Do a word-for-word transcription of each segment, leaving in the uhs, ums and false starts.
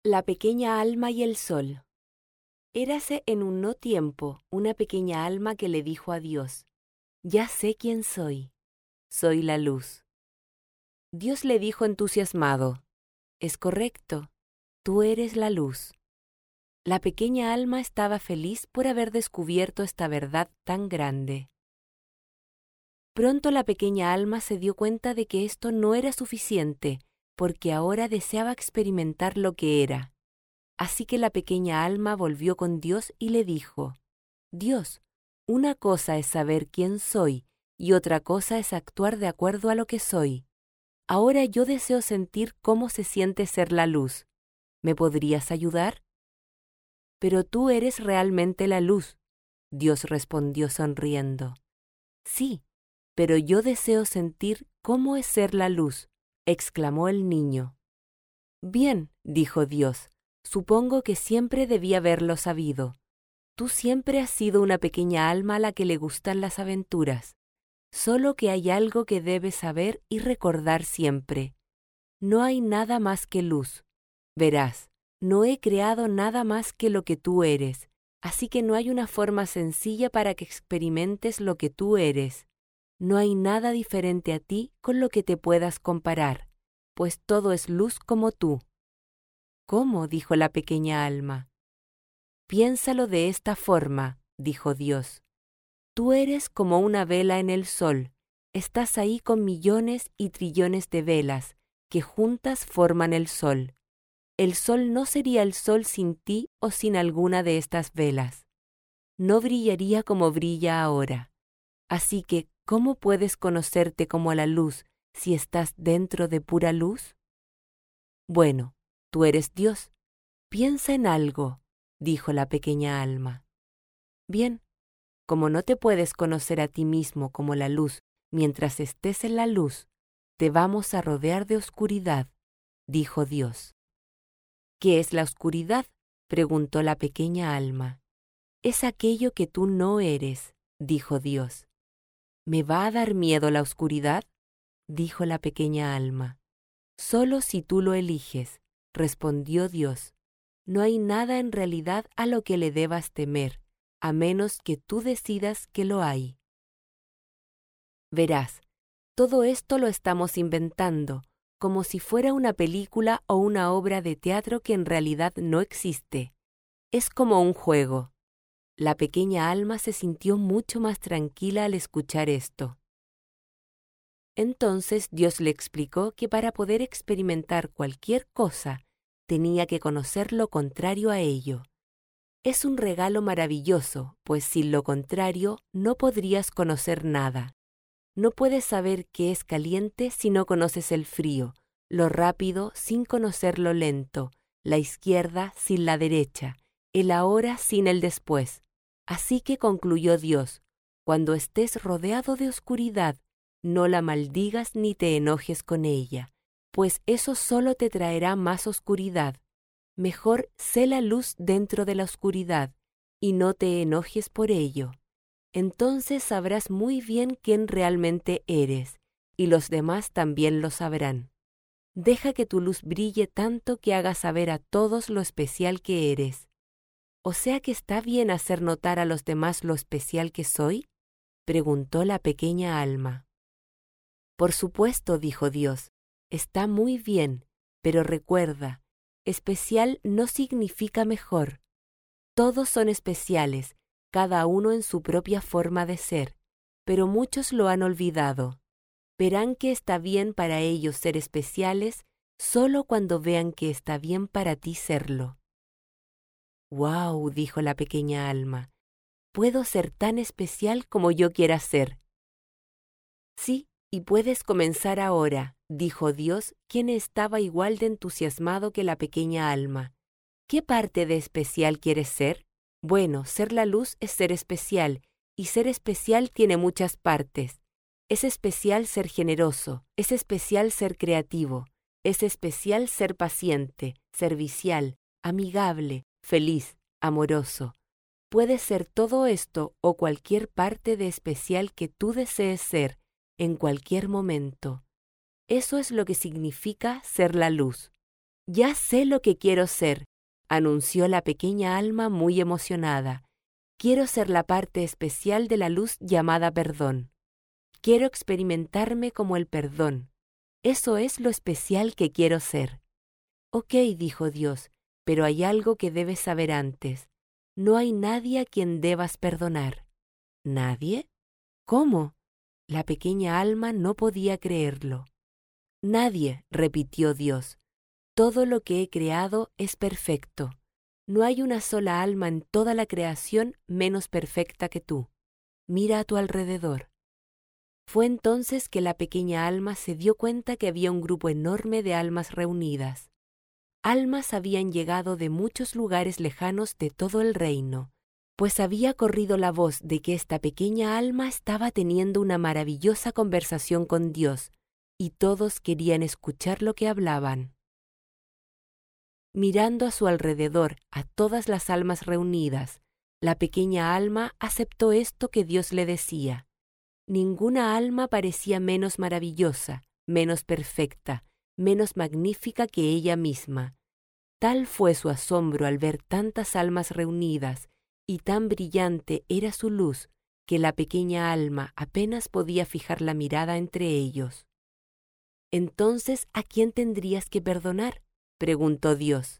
La pequeña alma y el sol. Érase en un no tiempo una pequeña alma que le dijo a Dios: «Ya sé quién soy. Soy la luz». Dios le dijo entusiasmado: «Es correcto, tú eres la luz». La pequeña alma estaba feliz por haber descubierto esta verdad tan grande. Pronto la pequeña alma se dio cuenta de que esto no era suficiente, porque ahora deseaba experimentar lo que era. Así que la pequeña alma volvió con Dios y le dijo: «Dios, una cosa es saber quién soy y otra cosa es actuar de acuerdo a lo que soy. Ahora yo deseo sentir cómo se siente ser la luz. ¿Me podrías ayudar?» «Pero tú eres realmente la luz», Dios respondió sonriendo. «Sí, pero yo deseo sentir cómo es ser la luz», exclamó el niño. «Bien», dijo Dios, «supongo que siempre debí haberlo sabido. Tú siempre has sido una pequeña alma a la que le gustan las aventuras. Solo que hay algo que debes saber y recordar siempre. No hay nada más que luz. Verás, no he creado nada más que lo que tú eres, así que no hay una forma sencilla para que experimentes lo que tú eres. No hay nada diferente a ti con lo que te puedas comparar, pues todo es luz como tú». «¿Cómo?», dijo la pequeña alma. «Piénsalo de esta forma», dijo Dios. «Tú eres como una vela en el sol. Estás ahí con millones y trillones de velas, que juntas forman el sol. El sol no sería el sol sin ti o sin alguna de estas velas. No brillaría como brilla ahora. Así que, ¿cómo puedes conocerte como la luz si estás dentro de pura luz? Bueno, tú eres Dios. Piensa en algo», dijo la pequeña alma. «Bien, como no te puedes conocer a ti mismo como la luz mientras estés en la luz, te vamos a rodear de oscuridad», dijo Dios. «¿Qué es la oscuridad?», preguntó la pequeña alma. «Es aquello que tú no eres», dijo Dios. «¿Me va a dar miedo la oscuridad?», dijo la pequeña alma. «Solo si tú lo eliges», respondió Dios. «No hay nada en realidad a lo que le debas temer, a menos que tú decidas que lo hay». Verás, todo esto lo estamos inventando, como si fuera una película o una obra de teatro que en realidad no existe. Es como un juego. La pequeña alma se sintió mucho más tranquila al escuchar esto. Entonces Dios le explicó que para poder experimentar cualquier cosa, tenía que conocer lo contrario a ello. Es un regalo maravilloso, pues sin lo contrario no podrías conocer nada. No puedes saber qué es caliente si no conoces el frío, lo rápido sin conocer lo lento, la izquierda sin la derecha, el ahora sin el después. Así que concluyó Dios: cuando estés rodeado de oscuridad, no la maldigas ni te enojes con ella, pues eso solo te traerá más oscuridad. Mejor sé la luz dentro de la oscuridad, y no te enojes por ello. Entonces sabrás muy bien quién realmente eres, y los demás también lo sabrán. Deja que tu luz brille tanto que haga saber a todos lo especial que eres. ¿O sea que está bien hacer notar a los demás lo especial que soy?, preguntó la pequeña alma. «Por supuesto», dijo Dios, «está muy bien, pero recuerda, especial no significa mejor. Todos son especiales, cada uno en su propia forma de ser, pero muchos lo han olvidado. Verán que está bien para ellos ser especiales solo cuando vean que está bien para ti serlo». «Guau», dijo la pequeña alma, «puedo ser tan especial como yo quiera ser». «Sí, y puedes comenzar ahora», dijo Dios, quien estaba igual de entusiasmado que la pequeña alma. «¿Qué parte de especial quieres ser?». «Bueno, ser la luz es ser especial, y ser especial tiene muchas partes. Es especial ser generoso, es especial ser creativo, es especial ser paciente, servicial, amigable, feliz, amoroso. Puedes ser todo esto o cualquier parte de especial que tú desees ser, en cualquier momento. Eso es lo que significa ser la luz». Ya sé lo que quiero ser, anunció la pequeña alma muy emocionada. Quiero ser la parte especial de la luz llamada perdón. Quiero experimentarme como el perdón. Eso es lo especial que quiero ser. Ok, dijo Dios, pero hay algo que debes saber antes. No hay nadie a quien debas perdonar. ¿Nadie? ¿Cómo? La pequeña alma no podía creerlo. Nadie, repitió Dios. Todo lo que he creado es perfecto. No hay una sola alma en toda la creación menos perfecta que tú. Mira a tu alrededor. Fue entonces que la pequeña alma se dio cuenta que había un grupo enorme de almas reunidas. Almas habían llegado de muchos lugares lejanos de todo el reino, pues había corrido la voz de que esta pequeña alma estaba teniendo una maravillosa conversación con Dios, y todos querían escuchar lo que hablaban. Mirando a su alrededor a todas las almas reunidas, la pequeña alma aceptó esto que Dios le decía. Ninguna alma parecía menos maravillosa, menos perfecta, menos magnífica que ella misma. Tal fue su asombro al ver tantas almas reunidas, y tan brillante era su luz, que la pequeña alma apenas podía fijar la mirada entre ellos. «Entonces, ¿a quién tendrías que perdonar?», preguntó Dios.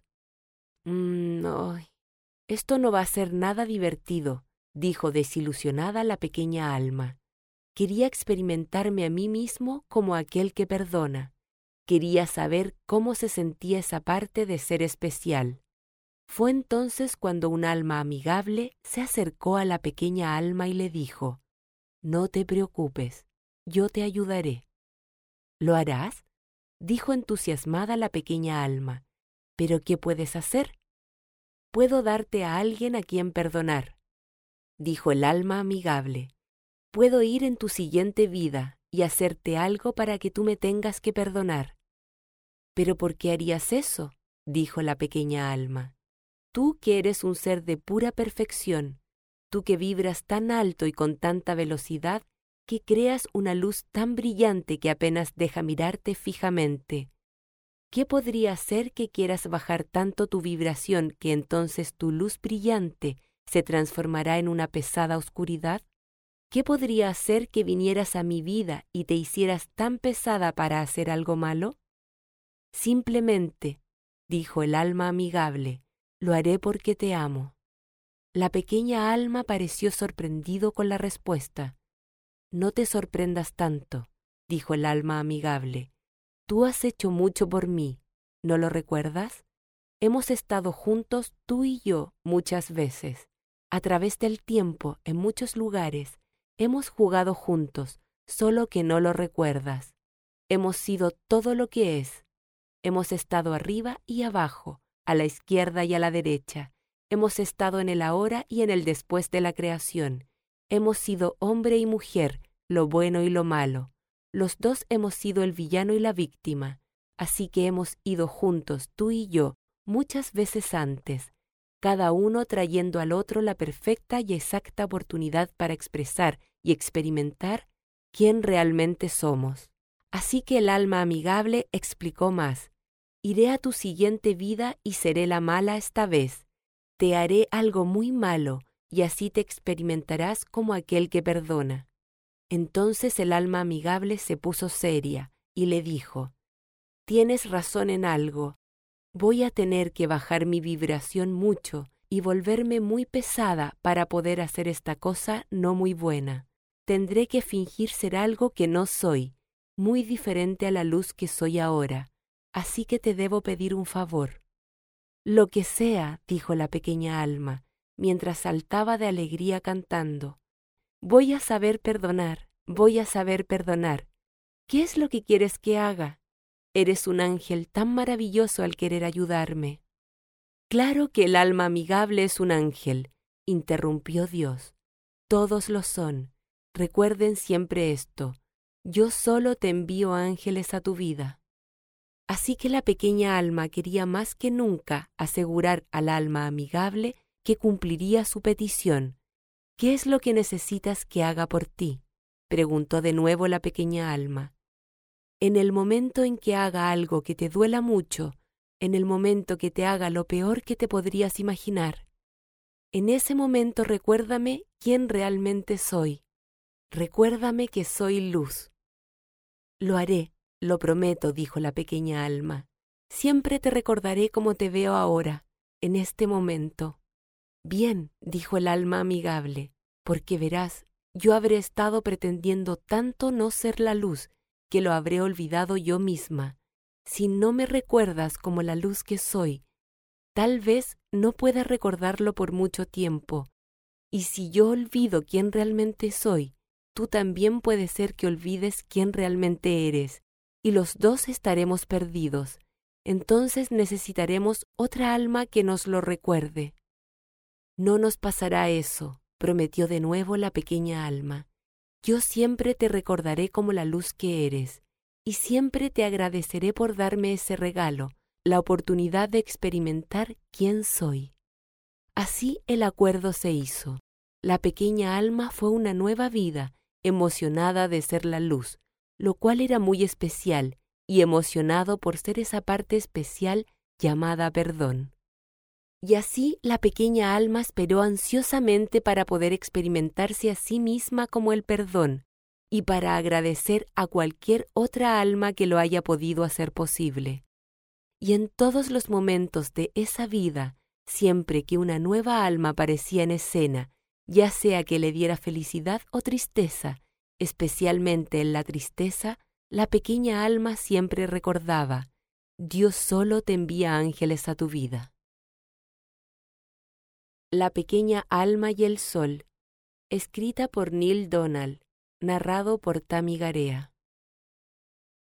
«Mmm, no, esto no va a ser nada divertido», dijo desilusionada la pequeña alma. Quería experimentarme a mí mismo como aquel que perdona. Quería saber cómo se sentía esa parte de ser especial. Fue entonces cuando un alma amigable se acercó a la pequeña alma y le dijo: «No te preocupes, yo te ayudaré». «¿Lo harás?», dijo entusiasmada la pequeña alma. «¿Pero qué puedes hacer?». «Puedo darte a alguien a quien perdonar», dijo el alma amigable. «Puedo ir en tu siguiente vida y hacerte algo para que tú me tengas que perdonar». «¿Pero por qué harías eso?», dijo la pequeña alma. «Tú que eres un ser de pura perfección, tú que vibras tan alto y con tanta velocidad, que creas una luz tan brillante que apenas deja mirarte fijamente. ¿Qué podría hacer que quieras bajar tanto tu vibración que entonces tu luz brillante se transformará en una pesada oscuridad? ¿Qué podría hacer que vinieras a mi vida y te hicieras tan pesada para hacer algo malo? Simplemente, dijo el alma amigable, lo haré porque te amo. La pequeña alma pareció sorprendido con la respuesta. No te sorprendas tanto, dijo el alma amigable. Tú has hecho mucho por mí, ¿no lo recuerdas? Hemos estado juntos tú y yo muchas veces. A través del tiempo, en muchos lugares, hemos jugado juntos, solo que no lo recuerdas. Hemos sido todo lo que es. Hemos estado arriba y abajo, a la izquierda y a la derecha. Hemos estado en el ahora y en el después de la creación. Hemos sido hombre y mujer, lo bueno y lo malo. Los dos hemos sido el villano y la víctima. Así que hemos ido juntos, tú y yo, muchas veces antes, cada uno trayendo al otro la perfecta y exacta oportunidad para expresar y experimentar quién realmente somos. Así que el alma amigable explicó más. Iré a tu siguiente vida y seré la mala esta vez. Te haré algo muy malo y así te experimentarás como aquel que perdona. Entonces el alma amigable se puso seria y le dijo: «Tienes razón en algo. Voy a tener que bajar mi vibración mucho y volverme muy pesada para poder hacer esta cosa no muy buena. Tendré que fingir ser algo que no soy, muy diferente a la luz que soy ahora. Así que te debo pedir un favor». «Lo que sea», dijo la pequeña alma, mientras saltaba de alegría cantando. «Voy a saber perdonar, voy a saber perdonar. ¿Qué es lo que quieres que haga? Eres un ángel tan maravilloso al querer ayudarme». «Claro que el alma amigable es un ángel», interrumpió Dios. «Todos lo son. Recuerden siempre esto. Yo solo te envío ángeles a tu vida». Así que la pequeña alma quería más que nunca asegurar al alma amigable que cumpliría su petición. «¿Qué es lo que necesitas que haga por ti?», preguntó de nuevo la pequeña alma. «En el momento en que haga algo que te duela mucho, en el momento que te haga lo peor que te podrías imaginar. En ese momento recuérdame quién realmente soy. Recuérdame que soy luz. Lo haré, lo prometo, dijo la pequeña alma. Siempre te recordaré como te veo ahora, en este momento. Bien, dijo el alma amigable, porque verás, yo habré estado pretendiendo tanto no ser la luz que lo habré olvidado yo misma. Si no me recuerdas como la luz que soy, tal vez no pueda recordarlo por mucho tiempo. Y si yo olvido quién realmente soy, tú también puede ser que olvides quién realmente eres, y los dos estaremos perdidos. Entonces necesitaremos otra alma que nos lo recuerde. No nos pasará eso, prometió de nuevo la pequeña alma. Yo siempre te recordaré como la luz que eres, y siempre te agradeceré por darme ese regalo, la oportunidad de experimentar quién soy. Así el acuerdo se hizo. La pequeña alma fue una nueva vida, emocionada de ser la luz, lo cual era muy especial, y emocionado por ser esa parte especial llamada perdón. Y así la pequeña alma esperó ansiosamente para poder experimentarse a sí misma como el perdón, y para agradecer a cualquier otra alma que lo haya podido hacer posible. Y en todos los momentos de esa vida, siempre que una nueva alma aparecía en escena, ya sea que le diera felicidad o tristeza, especialmente en la tristeza, la pequeña alma siempre recordaba: Dios solo te envía ángeles a tu vida. La pequeña alma y el sol, escrita por Neale Donald, narrado por Tammy Garea.